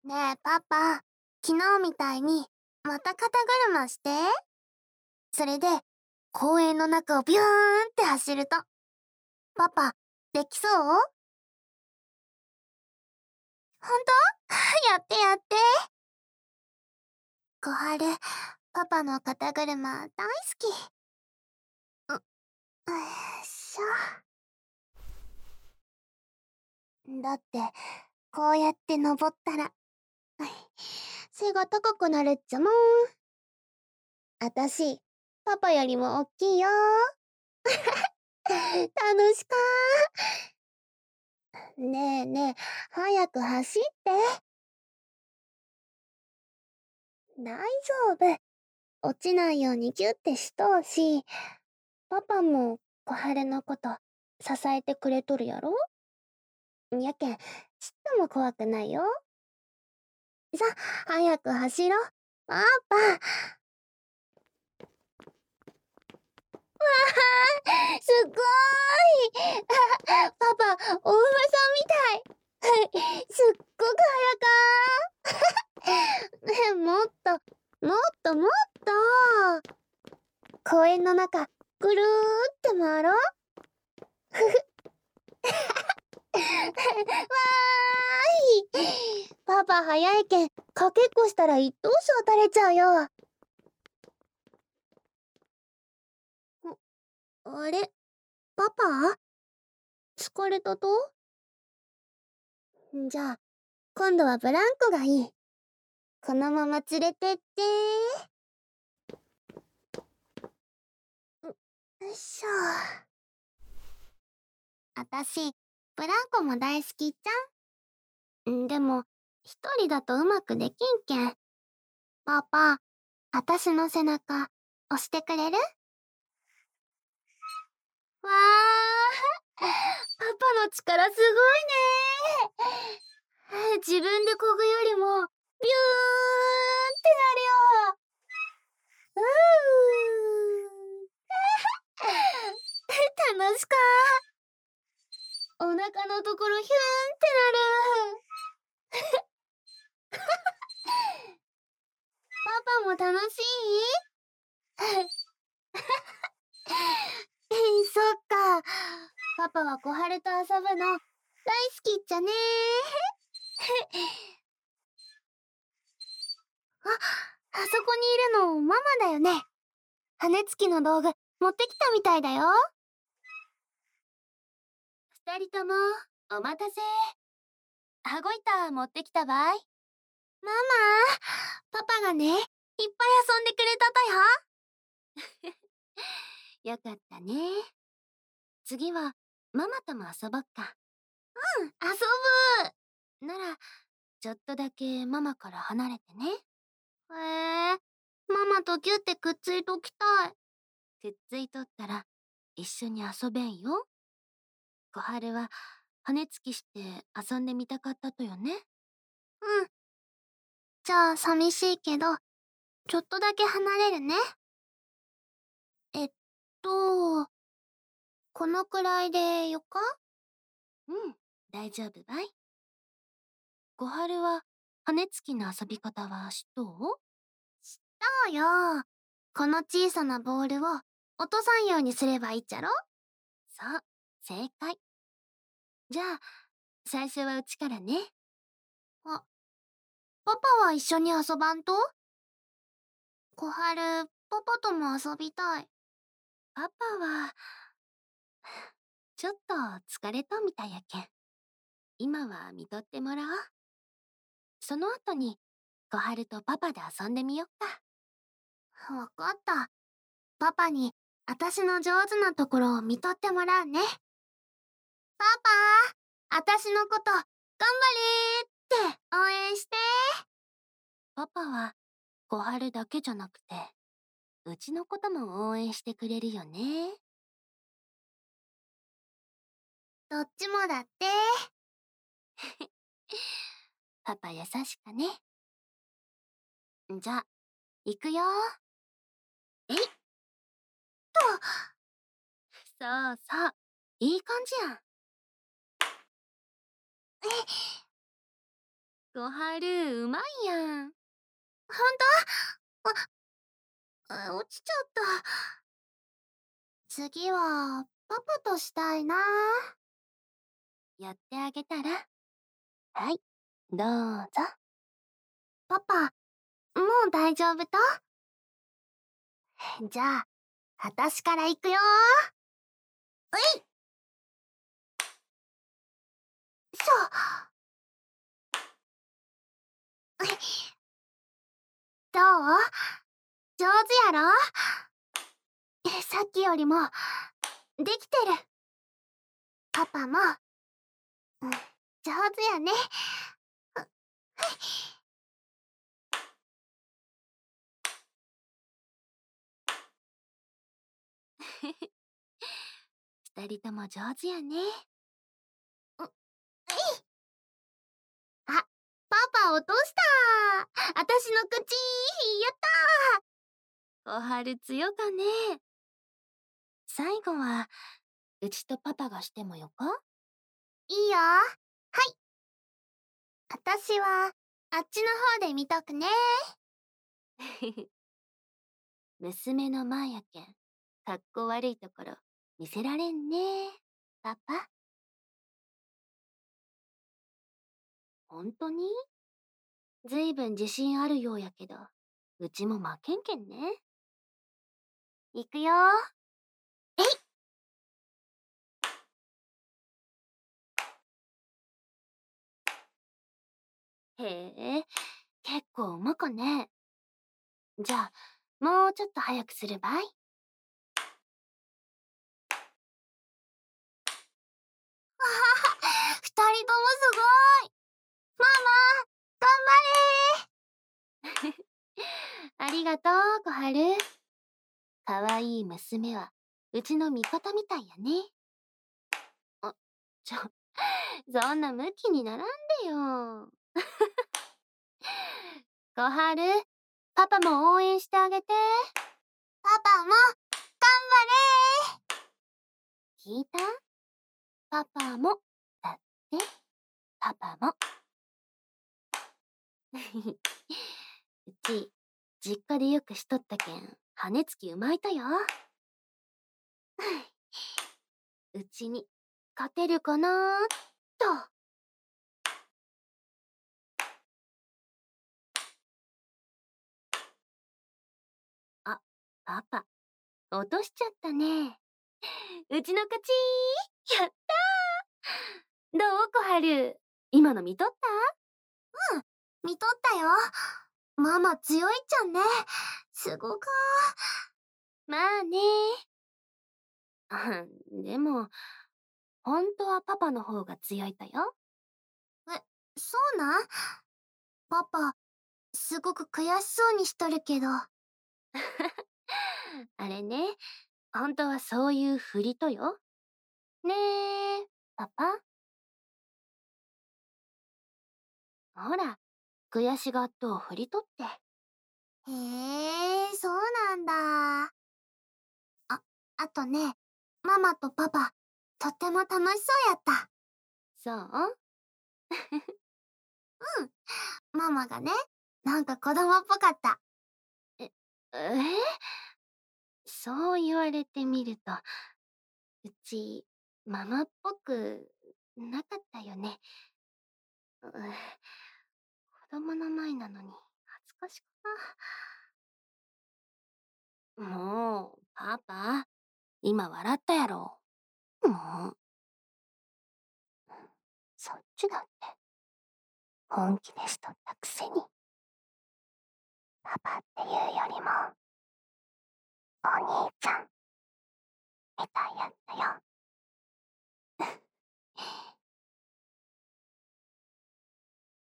ねえパパ、昨日みたいにまた肩車して。それで公園の中をビューンって走ると。パパ、できそう？ほんと？やってやって。小春、パパの肩車大好き。よいしょ。だって、こうやって登ったら、背が高くなるっちゃもん。あたし、パパよりもおっきいよ。楽しかー。ねえねえ、早く走って。大丈夫。落ちないようにギュッてしとうし、パパも小春のこと支えてくれとるやろ？やけん、ちっとも怖くないよ。さ、早く走ろ。パパ。すっごーい。パパ、お馬さんみたい。すっごく早かー。もっと、もっともっと。公園の中、ぐるーって回ろう。わーい。パパ早いけん、かけっこしたら一等賞垂れちゃうよ。あれ、パパ疲れたと？じゃあ、今度はブランコがいい。このまま連れてってよいしょ。あたし、ブランコも大好きじゃん。でも、一人だとうまくできんけん。パパ、あたしの背中、押してくれる？わー、パパの力すごいね。自分で漕ぐよりも、ビューンってなるよ。うーん。楽しかー。お腹のところヒューンってなる。パパも楽しい？そっか。パパは小春と遊ぶの大好きっちゃねあ、あそこにいるのママだよね。羽つきの道具持ってきたみたいだよ。二人ともお待たせ。羽子板持ってきたばい。ママ、パパがね、いっぱい遊んでくれたとよ。よかったね。次はママとも遊ぼっか。遊ぶ。なら、ちょっとだけママから離れてね。へえ、ママとギュってくっついときたい。くっついとったら一緒に遊べんよ。小春は羽つきして遊んでみたかったとよね。うん。じゃあ寂しいけど、ちょっとだけ離れるね。えっと、このくらいでよか？うん、大丈夫ばい。小春は羽つきの遊び方は知っとう？知っとうよ。この小さなボールを落とさんようにすればいいっちゃろ？そう、正解。じゃあ、最初はうちからね。あ、パパは一緒に遊ばんと？小春、パパとも遊びたい。パパは、ちょっと疲れとみたいやけん。今は見とってもらおう。その後に、小春とパパで遊んでみよっか。わかった。パパに、あたしの上手なところを見とってもらうね。パパ、あたしのこと、頑張れーって応援して。パパは、小春だけじゃなくて、うちのことも応援してくれるよね。どっちもだって。パパ優しかね。じゃあ、行くよ。えいっと。そうそう。いい感じやん。 小春、うまいやん。ほんと？落ちちゃった。次は、パパとしたいな。やってあげたら？はい、どうぞ。パパ、もう大丈夫と？じゃあ、あたしから行くよー。ういしょ。どう？上手やろ？さっきよりも、できてる。パパも、上手やね。二人とも上手やね。あ、パパ落とした。あたしの口、やったー。小春強かね。最後は、うちとパパがしてもよか？いいよ。はい。あたしは、あっちの方で見とくね。娘の前やけん、かっこ悪いところ、見せられんね。パパ。ほんとに？ずいぶん自信あるようやけど、うちも負けんけんね。いくよー。えい！へえ、結構うまかね。じゃあ、もうちょっと早くするばい。わは、二人ともすごい。ママ、頑張れー。ありがとう、小春。かわいい娘は、うちの味方みたいやね。あ、そんなムキにならんでよ。小春、パパも応援してあげて。パパも、頑張れー。聞いた？パパも、だって。パパも。うち、実家でよくしとったけん、羽つきうまいとよ。うちに、勝てるかなーっと。あ、パパ、落としちゃったね。うちの勝ちー。やったー。どう、小春。今の見とった？うん、見とったよ。ママ強いっちゃんね。すごかー。まあねー。でも、本当はパパの方が強いとよ。え、そうなん？パパ、すごく悔しそうにしとるけど。あれね、本当はそういう振りとよ。ねえ、パパ。ほら、悔しがっとを振りとって。へえ、そうなんだ。あとね、ママとパパ、とっても楽しそうやった。そう？うん。ママがね、なんか子供っぽかった。え、そう言われてみると、うち、ママっぽくなかったよね。子供の前なのに恥ずかしくな。もう、パパ、今笑ったやろ。もう、そっちだって。本気でしとったくせに。パパっていうよりも、お兄ちゃん。